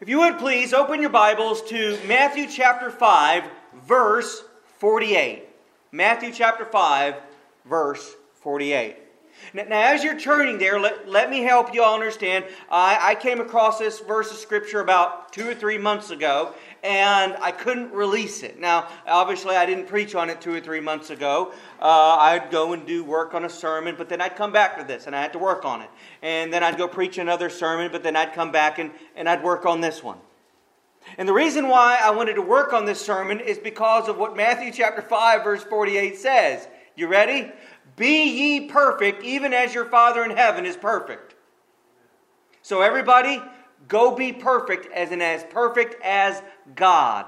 If you would please open your Bibles to Matthew chapter 5, verse 48. Matthew chapter 5, verse 48. Now as you're turning there, let me help you all understand. I came across this verse of Scripture about 2 or 3 months ago, and I couldn't release it. Now, obviously, I didn't preach on it 2 or 3 months ago. I'd go and do work on a sermon, but then I'd come back to this, and I had to work on it. And then I'd go preach another sermon, but then I'd come back and I'd work on this one. And the reason why I wanted to work on this sermon is because of what Matthew chapter 5, verse 48 says. You ready? Be ye perfect, even as your Father in heaven is perfect. So everybody, go be perfect, as perfect as God.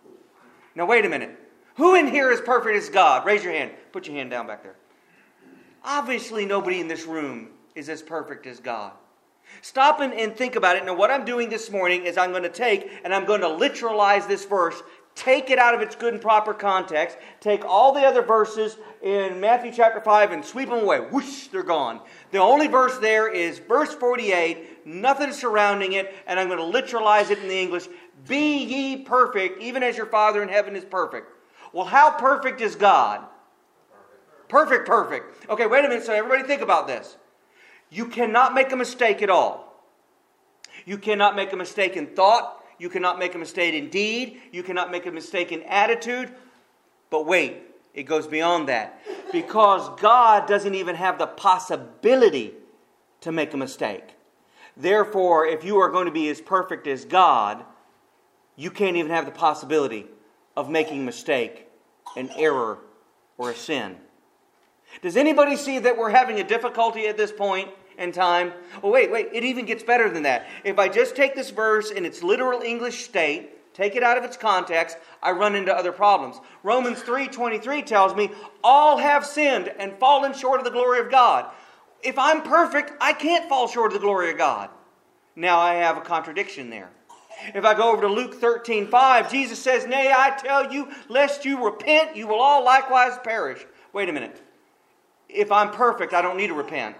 Now wait a minute. Who in here is perfect as God? Raise your hand. Put your hand down back there. Obviously nobody in this room is as perfect as God. Stop and think about it. Now what I'm doing this morning is I'm going to take and I'm going to literalize this verse, take it out of its good and proper context, take all the other verses in Matthew chapter 5 and sweep them away. Whoosh, they're gone. The only verse there is verse 48, nothing surrounding it, and I'm going to literalize it in the English. Be ye perfect, even as your Father in heaven is perfect. Well, how perfect is God? Perfect. Okay, wait a minute. So everybody think about this. You cannot make a mistake at all. You cannot make a mistake in thought. You cannot make a mistake in deed. You cannot make a mistake in attitude. But wait, it goes beyond that. Because God doesn't even have the possibility to make a mistake. Therefore, if you are going to be as perfect as God, you can't even have the possibility of making a mistake, an error, or a sin. Does anybody see that we're having a difficulty at this point in time? Oh, wait, it even gets better than that. If I just take this verse in its literal English state, take it out of its context, I run into other problems. Romans 3:23 tells me, all have sinned and fallen short of the glory of God. If I'm perfect, I can't fall short of the glory of God. Now I have a contradiction there. If I go over to Luke 13:5, Jesus says, nay, I tell you, lest you repent, you will all likewise perish. Wait a minute. If I'm perfect, I don't need to repent.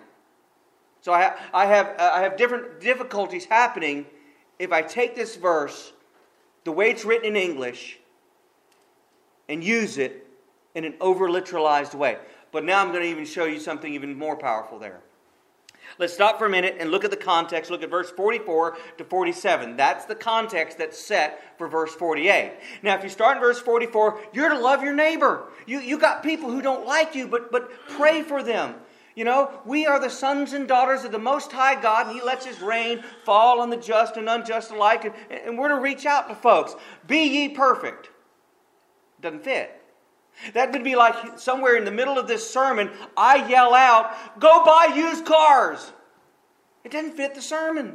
So I have different difficulties happening if I take this verse, the way it's written in English, and use it in an over-literalized way. But now I'm going to even show you something even more powerful there. Let's stop for a minute and look at the context. Look at verse 44 to 47. That's the context that's set for verse 48. Now, if you start in verse 44, you're to love your neighbor. You got people who don't like you, but pray for them. You know, we are the sons and daughters of the Most High God, and He lets His rain fall on the just and unjust alike, and we're to reach out to folks. Be ye perfect. Doesn't fit. That would be like somewhere in the middle of this sermon, I yell out, go buy used cars. It doesn't fit the sermon.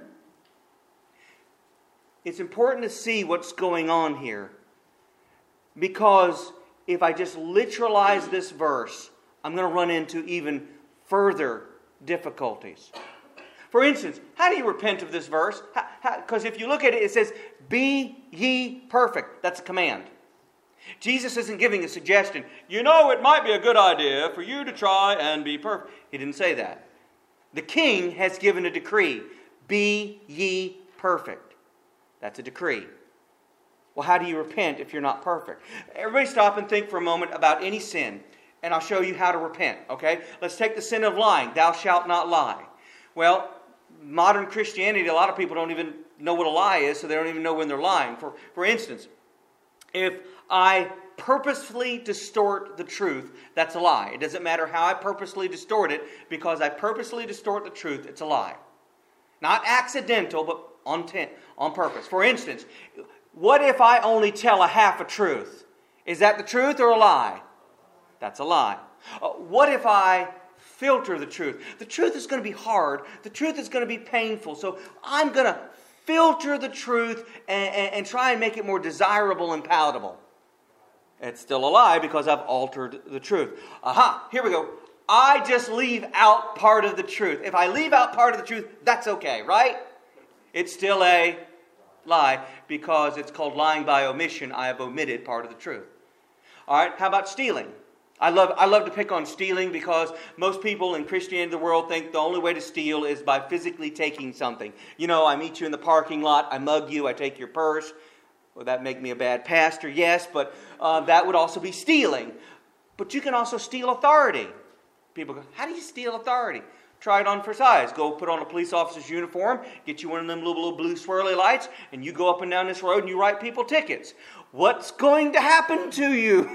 It's important to see what's going on here. Because if I just literalize this verse, I'm going to run into even further difficulties. For instance, how do you repent of this verse? Because if you look at it, it says, be ye perfect. That's a command. Jesus isn't giving a suggestion. You know, it might be a good idea for you to try and be perfect. He didn't say that. The king has given a decree. Be ye perfect. That's a decree. Well, how do you repent if you're not perfect? Everybody stop and think for a moment about any sin. And I'll show you how to repent. Okay? Let's take the sin of lying. Thou shalt not lie. Well, modern Christianity, a lot of people don't even know what a lie is, so they don't even know when they're lying. For instance, if I purposefully distort the truth, that's a lie. It doesn't matter how I purposely distort it, because I purposely distort the truth, it's a lie. Not accidental, but on purpose. For instance, what if I only tell a half a truth? Is that the truth or a lie? That's a lie. What if I filter the truth? The truth is going to be hard. The truth is going to be painful. So I'm going to filter the truth and try and make it more desirable and palatable. It's still a lie because I've altered the truth. Here we go. I just leave out part of the truth. If I leave out part of the truth, that's okay, right? It's still a lie because it's called lying by omission. I have omitted part of the truth. All right, how about stealing? I love to pick on stealing because most people in Christianity in the world think the only way to steal is by physically taking something. You know, I meet you in the parking lot, I mug you, I take your purse. Would that make me a bad pastor? Yes, but that would also be stealing. But you can also steal authority. People go, how do you steal authority? Try it on for size. Go put on a police officer's uniform, get you one of them little blue swirly lights, and you go up and down this road and you write people tickets. What's going to happen to you?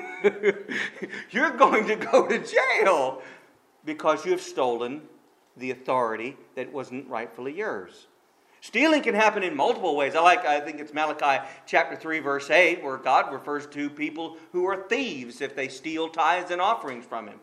You're going to go to jail because you have stolen the authority that wasn't rightfully yours. Stealing can happen in multiple ways. I think it's Malachi chapter 3, verse 8, where God refers to people who are thieves if they steal tithes and offerings from Him.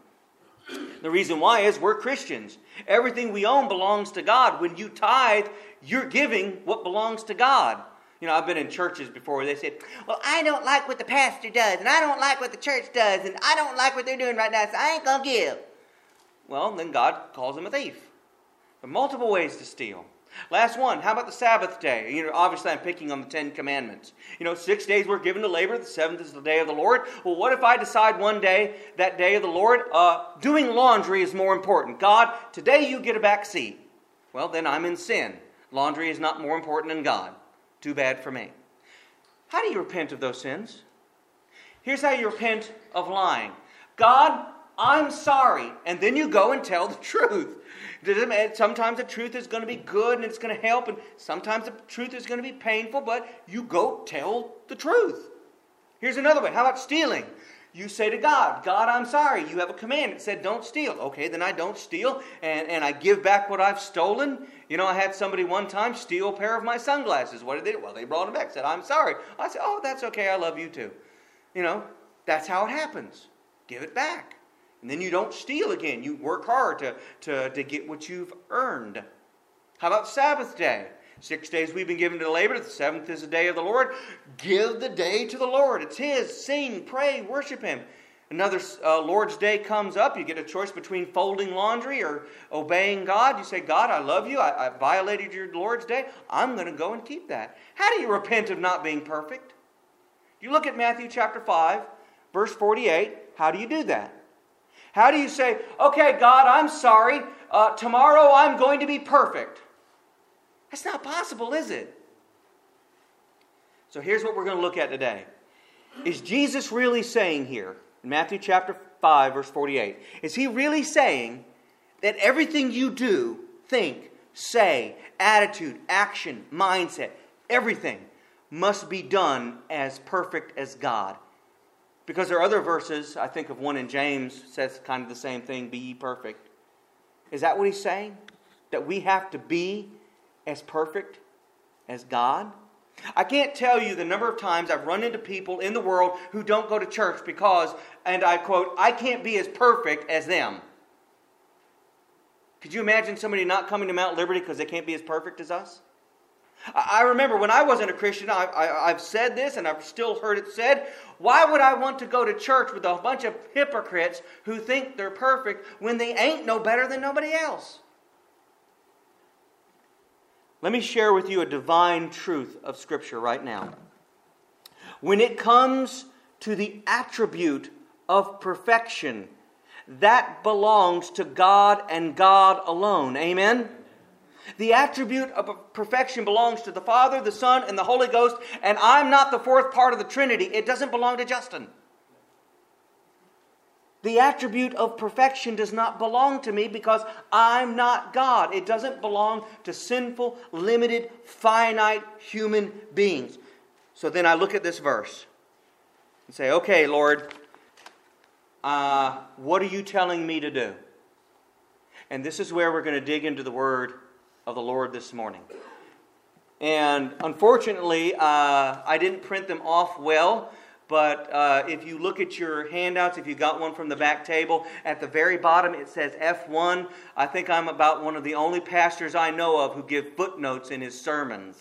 The reason why is we're Christians. Everything we own belongs to God. When you tithe, you're giving what belongs to God. You know, I've been in churches before where they said, well, I don't like what the pastor does, and I don't like what the church does, and I don't like what they're doing right now, so I ain't going to give. Well, then God calls them a thief. There are multiple ways to steal. Last one, how about the Sabbath day? You know, obviously I'm picking on the 10 Commandments. You know, 6 days we're given to labor, the 7th is the day of the Lord. Well, what if I decide one day, that day of the Lord, doing laundry is more important? God, today you get a back seat. Well, then I'm in sin. Laundry is not more important than God. Too bad for me. How do you repent of those sins? Here's how you repent of lying. God, I'm sorry. And then you go and tell the truth. Sometimes the truth is going to be good and it's going to help, and sometimes the truth is going to be painful, but you go tell the truth. Here's another way. How about stealing? You say to God, God, I'm sorry. You have a command. It said don't steal. Okay, then I don't steal, and I give back what I've stolen. You know, I had somebody one time steal a pair of my sunglasses. What did they do? Well, they brought them back. Said, I'm sorry. I said, oh, that's okay. I love you too. You know, that's how it happens. Give it back. And then you don't steal again. You work hard to get what you've earned. How about Sabbath day? 6 days we've been given to labor. The 7th is the day of the Lord. Give the day to the Lord. It's His. Sing, pray, worship Him. Another Lord's Day comes up. You get a choice between folding laundry or obeying God. You say, God, I love you. I violated your Lord's Day. I'm going to go and keep that. How do you repent of not being perfect? You look at Matthew chapter 5, verse 48. How do you do that? How do you say, okay, God, I'm sorry. Tomorrow I'm going to be perfect? That's not possible, is it? So here's what we're going to look at today. Is Jesus really saying here, in Matthew chapter 5, verse 48, is He really saying that everything you do, think, say, attitude, action, mindset, everything must be done as perfect as God? Because there are other verses, I think of one in James, says kind of the same thing, be ye perfect. Is that what He's saying? That we have to be as perfect as God? I can't tell you the number of times I've run into people in the world who don't go to church because, and I quote, I can't be as perfect as them. Could you imagine somebody not coming to Mount Liberty because they can't be as perfect as us? I remember when I wasn't a Christian, I've said this and I've still heard it said, why would I want to go to church with a bunch of hypocrites who think they're perfect when they ain't no better than nobody else? Let me share with you a divine truth of Scripture right now. When it comes to the attribute of perfection, that belongs to God and God alone. Amen? The attribute of perfection belongs to the Father, the Son, and the Holy Ghost, and I'm not the fourth part of the Trinity. It doesn't belong to Justin. The attribute of perfection does not belong to me because I'm not God. It doesn't belong to sinful, limited, finite human beings. So then I look at this verse and say, okay, Lord, what are you telling me to do? And this is where we're going to dig into the Word of the Lord this morning. And unfortunately, I didn't print them off well, but if you look at your handouts, if you got one from the back table, at the very bottom it says F1. I think I'm about one of the only pastors I know of who give footnotes in his sermons.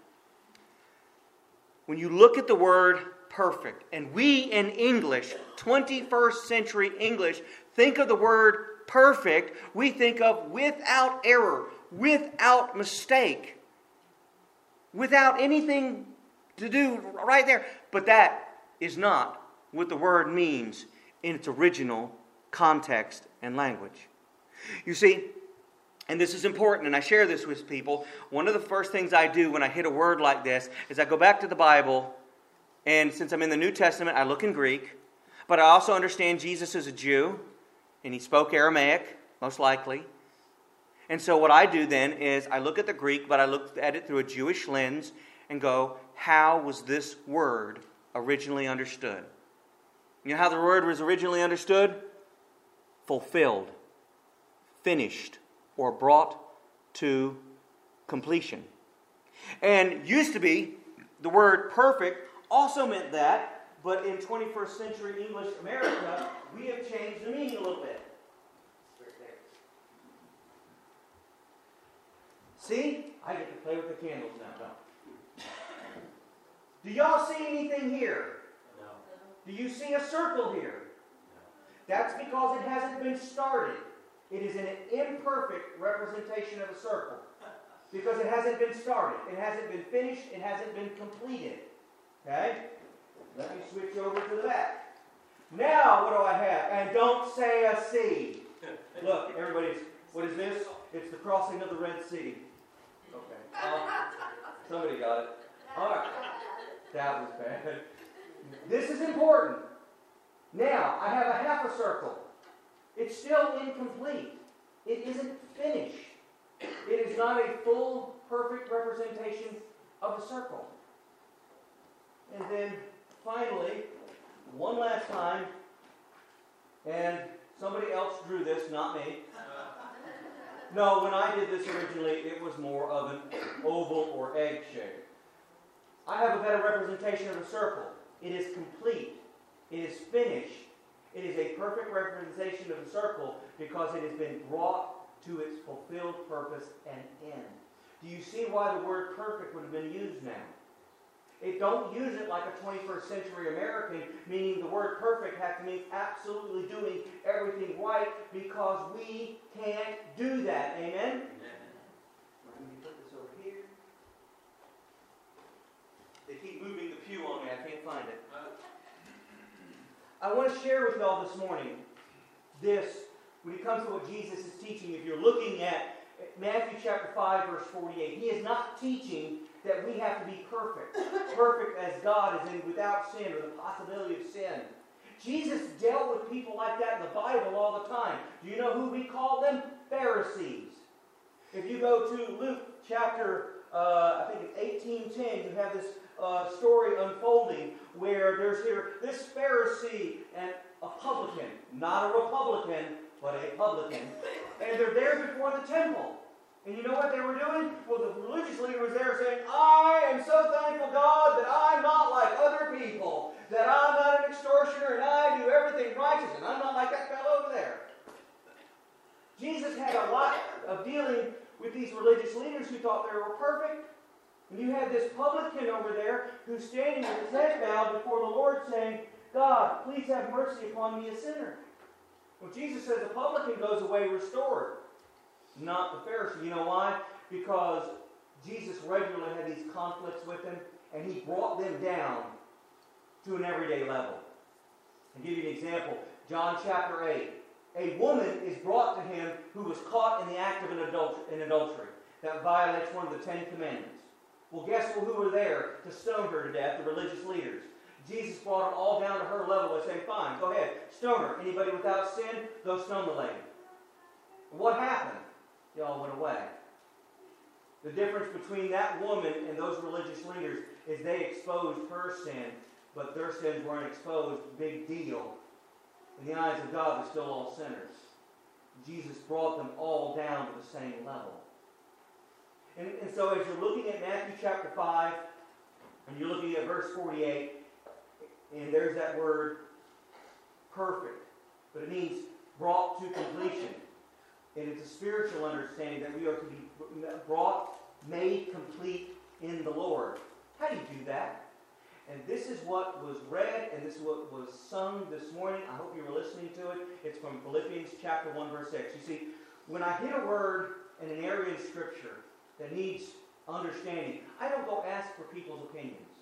When you look at the word perfect, and we in English, 21st century English, think of the word perfect, we think of without error, without mistake, without anything to do right there. But that is not what the word means in its original context and language. You see, and this is important, and I share this with people, one of the first things I do when I hit a word like this is I go back to the Bible, and since I'm in the New Testament, I look in Greek, but I also understand Jesus is a Jew, and he spoke Aramaic, most likely. And so what I do then is I look at the Greek, but I look at it through a Jewish lens and go, how was this word originally understood? You know how the word was originally understood? Fulfilled, finished, or brought to completion. And used to be, the word perfect also meant that, but in 21st century English America, we have changed the meaning a little bit. See? I get to play with the candles now, don't I? Do y'all see anything here? No. Do you see a circle here? No. That's because it hasn't been started. It is an imperfect representation of a circle. Because it hasn't been started. It hasn't been finished. It hasn't been completed. Okay? Let me switch over to the back. Now, what do I have? And don't say a sea. Look, everybody's, what is this? It's the crossing of the Red Sea. Okay. Somebody got it. All right. That was bad. This is important. Now, I have a half a circle. It's still incomplete. It isn't finished. It is not a full, perfect representation of a circle. And then, finally, one last time, and somebody else drew this, not me. No, when I did this originally, it was more of an oval or egg shape. I have a better representation of a circle. It is complete. It is finished. It is a perfect representation of a circle because it has been brought to its fulfilled purpose and end. Do you see why the word perfect would have been used now? It don't use it like a 21st century American, meaning the word perfect has to mean absolutely doing everything right because we can't do that. Amen? Let me put this over here. They keep moving the pew on me. I can't find it. I want to share with y'all this morning this, when it comes to what Jesus is teaching. If you're looking at Matthew chapter 5, verse 48, he is not teaching that we have to be perfect. Perfect as God is in without sin or the possibility of sin. Jesus dealt with people like that in the Bible all the time. Do you know who we call them? Pharisees. If you go to Luke chapter, I think it's 18:10, you have this story unfolding where there's here this Pharisee and a publican, not a Republican, but a publican, and they're there before the temple. And you know what they were doing? Well, the religious leader was there saying, I am so thankful, God, that I'm not like other people, that I'm not an extortioner, and I do everything righteous, and I'm not like that fellow over there. Jesus had a lot of dealing with these religious leaders who thought they were perfect. And you had this publican over there who's standing with his head bowed before the Lord saying, God, please have mercy upon me, a sinner. Well, Jesus says the publican goes away restored, not the Pharisee. You know why? Because Jesus regularly had these conflicts with them, and he brought them down to an everyday level. I'll give you an example. John chapter 8. A woman is brought to him who was caught in the act of an adultery. That violates one of the 10 Commandments. Well, guess who were there to stone her to death? The religious leaders. Jesus brought them all down to her level by saying, fine, go ahead, stone her. Anybody without sin, go stone the lady. What happened? They all went away. The difference between that woman and those religious leaders is they exposed her sin, but their sins weren't exposed. Big deal. In the eyes of God, they're still all sinners. Jesus brought them all down to the same level. And so as you're looking at Matthew chapter 5, and you're looking at verse 48, and there's that word perfect, but it means brought to completion. And it's a spiritual understanding that we are to be brought, made complete in the Lord. How do you do that? And this is what was read, and this is what was sung this morning. I hope you were listening to it. It's from Philippians chapter 1, verse 6. You see, when I hit a word in an area in Scripture that needs understanding, I don't go ask for people's opinions.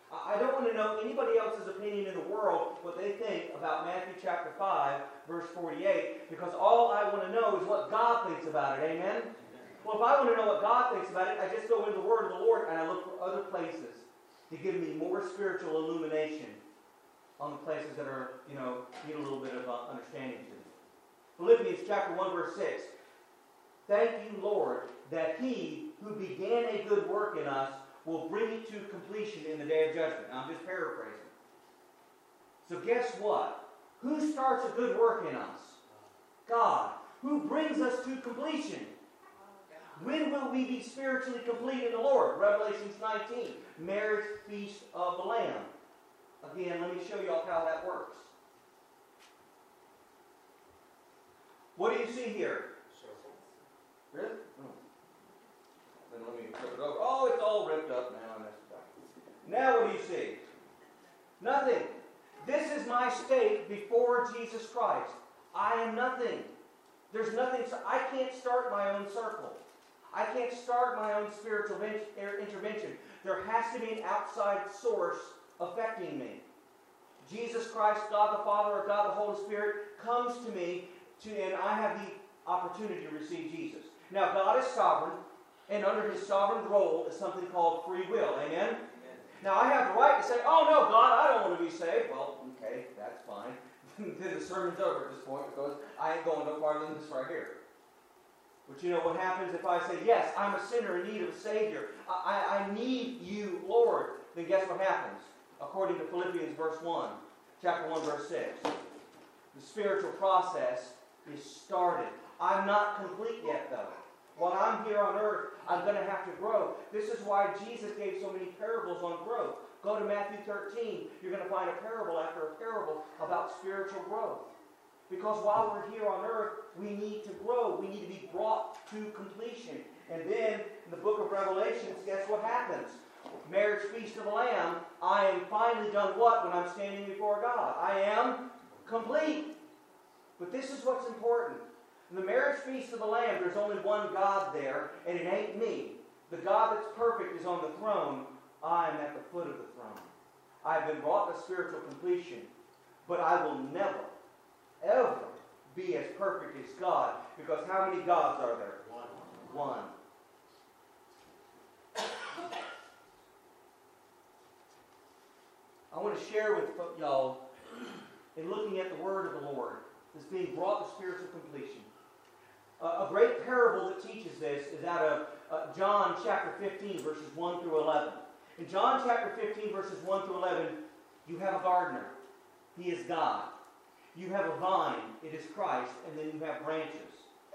I don't want to know anybody else's opinion in the world, what they think about Matthew chapter 5, verse 48, because all I want to know is what God thinks about it. Amen? Well, if I want to know what God thinks about it, I just go into the Word of the Lord and I look for other places to give me more spiritual illumination on the places that are, need a little bit of understanding to. Philippians chapter 1, verse 6. Thank you, Lord, that He who began a good work in us will bring it to completion in the day of judgment. Now, I'm just paraphrasing. So guess what? Who starts a good work in us? God. Who brings us to completion? When will we be spiritually complete in the Lord? Revelation 19, marriage feast of the Lamb. Again, let me show you all how that works. What do you see here? Really? Oh. Then let me flip it over. Oh, it's all ripped up now. I messed it up. Now what do you see? Nothing. This is my state before Jesus Christ. I am nothing. There's nothing. I can't start my own circle. I can't start my own spiritual intervention. There has to be an outside source affecting me. Jesus Christ, God the Father, or God the Holy Spirit comes to me, and I have the opportunity to receive Jesus. Now, God is sovereign, and under His sovereign role is something called free will. Amen? Now, I have the right to say, oh, no, God, I don't want to be saved. Well, okay, that's fine. Then the sermon's over at this point because I ain't going no farther than this right here. But you know what happens if I say, yes, I'm a sinner in need of a Savior. I need you, Lord. Then guess what happens? According to Philippians chapter 1, verse 6. The spiritual process is started. I'm not complete yet, though. While I'm here on earth, I'm going to have to grow. This is why Jesus gave so many parables on growth. Go to Matthew 13. You're going to find a parable after a parable about spiritual growth. Because while we're here on earth, we need to grow. We need to be brought to completion. And then, in the book of Revelations, guess what happens? Marriage feast of the Lamb. I am finally done what when I'm standing before God? I am complete. But this is what's important. In the marriage feast of the Lamb, there's only one God there, and it ain't me. The God that's perfect is on the throne. I'm at the foot of the throne. I've been brought to spiritual completion, but I will never, ever be as perfect as God, because how many gods are there? One. I want to share with y'all, in looking at the Word of the Lord, that's being brought to spiritual completion. A great parable that teaches this is out of John chapter 15, verses 1 through 11. In John chapter 15, verses 1 through 11, you have a gardener. He is God. You have a vine. It is Christ. And then you have branches.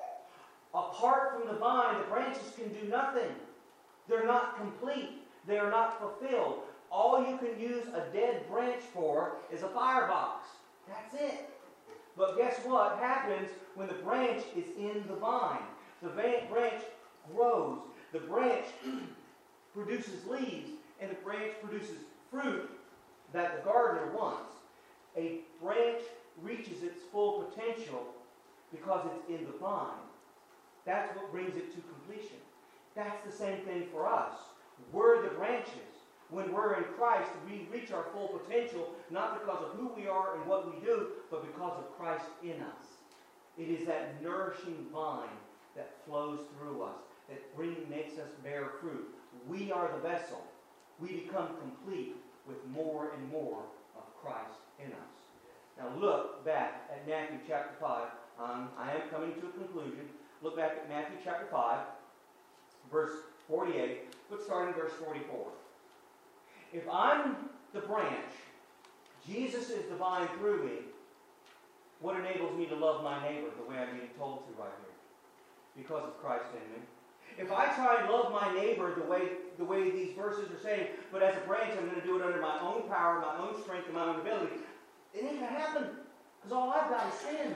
Apart from the vine, the branches can do nothing. They're not complete. They are not fulfilled. All you can use a dead branch for is a firebox. That's it. But guess what happens when the branch is in the vine? The branch grows. The branch produces leaves, and the branch produces fruit that the gardener wants. A branch reaches its full potential because it's in the vine. That's what brings it to completion. That's the same thing for us. We're the branches. When we're in Christ, we reach our full potential, not because of who we are and what we do, but because of Christ in us. It is that nourishing vine that flows through us, that makes us bear fruit. We are the vessel. We become complete with more and more of Christ in us. Now look back at Matthew chapter 5. I am coming to a conclusion. Look back at Matthew chapter 5, verse 48. Let's start in verse 44. If I'm the branch, Jesus is the vine through me, what enables me to love my neighbor the way I'm being told to right here? Because of Christ in me. If I try and love my neighbor the way these verses are saying, but as a branch I'm going to do it under my own power, my own strength, and my own ability, it ain't going to happen. Because all I've got is sin.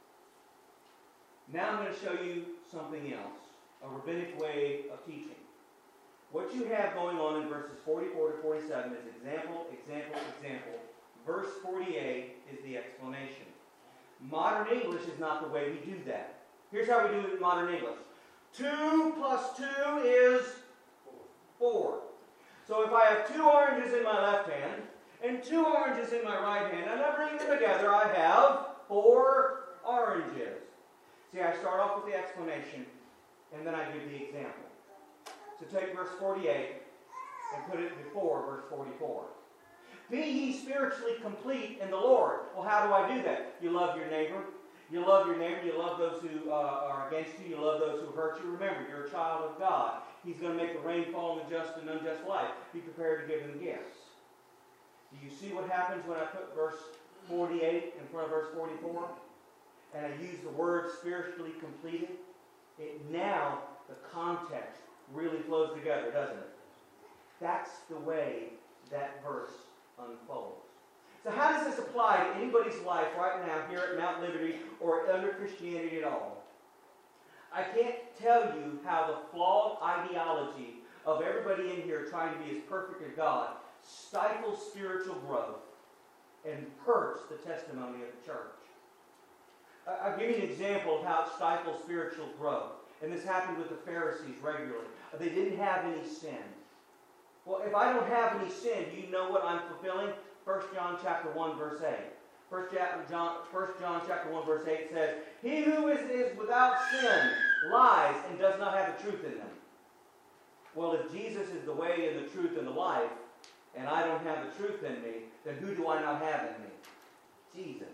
Now I'm going to show you something else. A rabbinic way of teaching. What you have going on in verses 44 to 47 is example, example, example. Verse 48 is the explanation. Modern English is not the way we do that. Here's how we do it in modern English. 2 plus 2 is 4. So if I have 2 oranges in my left hand and 2 oranges in my right hand, and I bring them together, I have 4 oranges. See, I start off with the explanation, and then I give the example. So take verse 48 and put it before verse 44. Be ye spiritually complete in the Lord. Well, how do I do that? You love your neighbor. You love your neighbor. You love those who are against you. You love those who hurt you. Remember, you're a child of God. He's going to make the rain fall on the just and unjust life. Be prepared to give them gifts. Do you see what happens when I put verse 48 in front of verse 44? And I use the word spiritually completed? Now the context really flows together, doesn't it? That's the way that verse unfolds. So how does this apply to anybody's life right now here at Mount Liberty or under Christianity at all? I can't tell you how the flawed ideology of everybody in here trying to be as perfect as God stifles spiritual growth and hurts the testimony of the church. I'll give you an example of how it stifles spiritual growth. And this happened with the Pharisees regularly. They didn't have any sin. Well, if I don't have any sin, do you know what I'm fulfilling? 1 John chapter 1, verse 8. 1 John chapter 1, verse 8 says, He who is without sin lies and does not have the truth in them. Well, if Jesus is the way and the truth and the life, and I don't have the truth in me, then who do I not have in me? Jesus.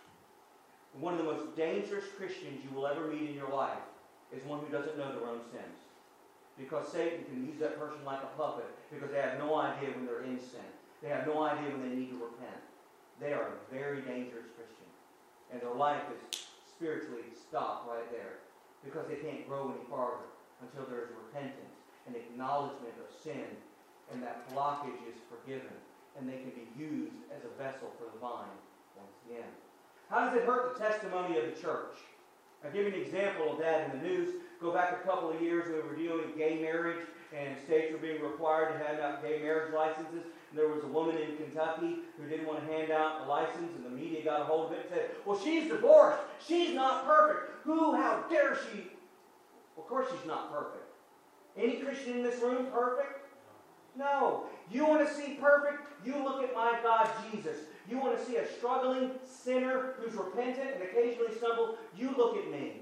One of the most dangerous Christians you will ever meet in your life is one who doesn't know their own sins. Because Satan can use that person like a puppet because they have no idea when they're in sin. They have no idea when they need to repent. They are a very dangerous Christian. And their life is spiritually stopped right there because they can't grow any farther until there is repentance and acknowledgement of sin, and that blockage is forgiven, and they can be used as a vessel for the vine once again. How does it hurt the testimony of the church? I'll give you an example of that in the news. Go back a couple of years, we were dealing with gay marriage, and states were being required to hand out gay marriage licenses. And there was a woman in Kentucky who didn't want to hand out a license, and the media got a hold of it and said, well, she's divorced. She's not perfect. How dare she? Well, of course she's not perfect. Any Christian in this room perfect? No. You want to see perfect? You look at my God, Jesus. You want to see a struggling sinner who's repentant and occasionally stumbles? You look at me.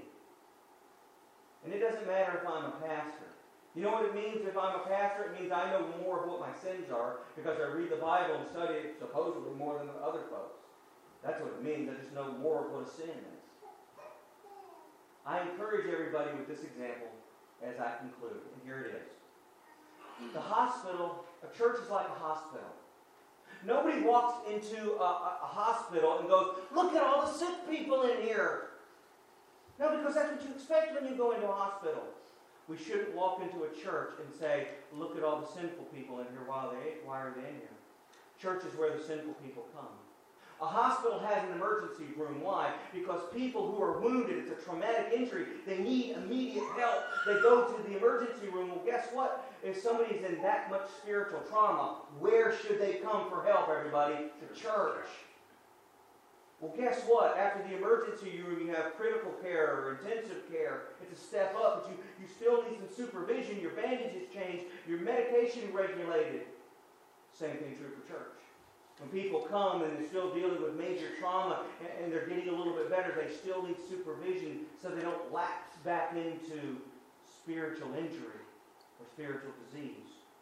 And it doesn't matter if I'm a pastor. You know what it means if I'm a pastor? It means I know more of what my sins are because I read the Bible and study it supposedly more than the other folks. That's what it means. I just know more of what a sin is. I encourage everybody with this example as I conclude. And here it is. The hospital, a church is like a hospital. Nobody walks into a hospital and goes, look at all the sick people in here. No, because that's what you expect when you go into a hospital. We shouldn't walk into a church and say, look at all the sinful people in here. Why are they in here? Church is where the sinful people come. A hospital has an emergency room. Why? Because people who are wounded, it's a traumatic injury, they need immediate help. They go to the emergency room. Well, guess what? If somebody's in that much spiritual trauma, where should they come for help, everybody? To church. Well, guess what? After the emergency room, you have critical care or intensive care. It's a step up, but you still need some supervision. Your bandages changed. Your medication regulated. Same thing true for church. When people come and they're still dealing with major trauma and they're getting a little bit better, they still need supervision so they don't lapse back into spiritual injury or spiritual disease.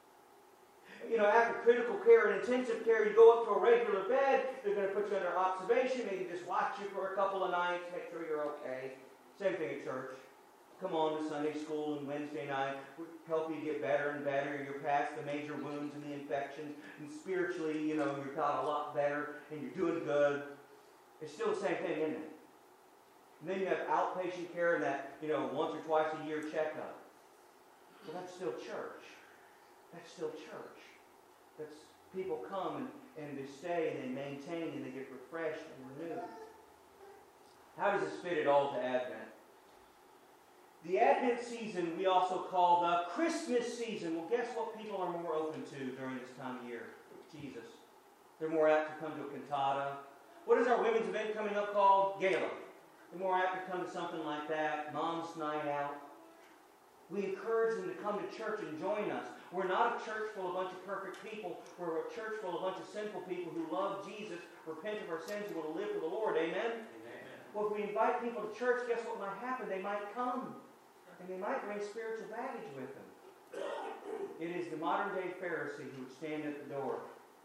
You know, after critical care and intensive care, you go up to a regular bed, they're going to put you under observation, maybe just watch you for a couple of nights, make sure you're okay. Same thing at church. Come on to Sunday school and Wednesday night. We help you get better and better. You're past the major wounds and the infections. And spiritually, you know, you're got a lot better and you're doing good. It's still the same thing, isn't it? And then you have outpatient care and that, you know, once or twice a year checkup. Well, that's still church. That's still church. That's people come and they stay and they maintain and they get refreshed and renewed. How does this fit it all to Advent? The Advent season we also call the Christmas season. Well, guess what people are more open to during this time of year? Jesus. They're more apt to come to a cantata. What is our women's event coming up called? Gala. They're more apt to come to something like that. Mom's night out. We encourage them to come to church and join us. We're not a church full of a bunch of perfect people. We're a church full of a bunch of sinful people who love Jesus, repent of our sins, and want to live for the Lord. Amen? Well, if we invite people to church, guess what might happen? They might come. And they might bring spiritual baggage with them. It is the modern-day Pharisee who would stand at the door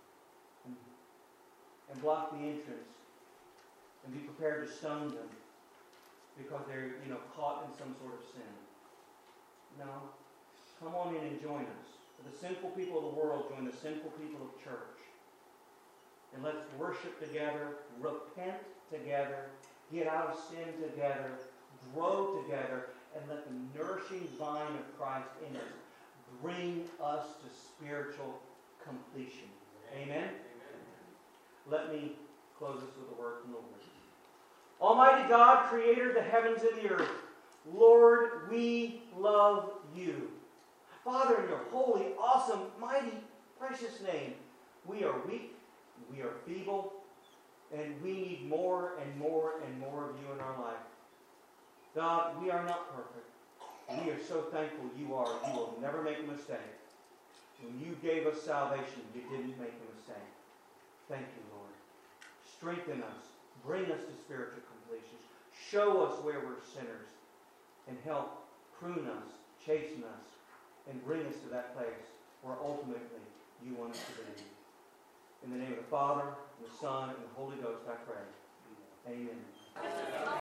and block the entrance and be prepared to stone them because they're, caught in some sort of sin. No. Come on in and join us. For the sinful people of the world, join the sinful people of church. And let's worship together, repent together, get out of sin together, grow together, and let the nourishing vine of Christ in us bring us to spiritual completion. Amen? Let me close this with a word from the Lord. Almighty God, creator of the heavens and the earth, Lord, we love you. Father, in your holy, awesome, mighty, precious name, we are weak, we are feeble, and we need more and more and more of you in our life. God, we are not perfect. We are so thankful you are. You will never make a mistake. When you gave us salvation, you didn't make a mistake. Thank you, Lord. Strengthen us. Bring us to spiritual completion. Show us where we're sinners. And help prune us, chasten us, and bring us to that place where ultimately you want us to be. In the name of the Father, and the Son, and the Holy Ghost, I pray. Amen.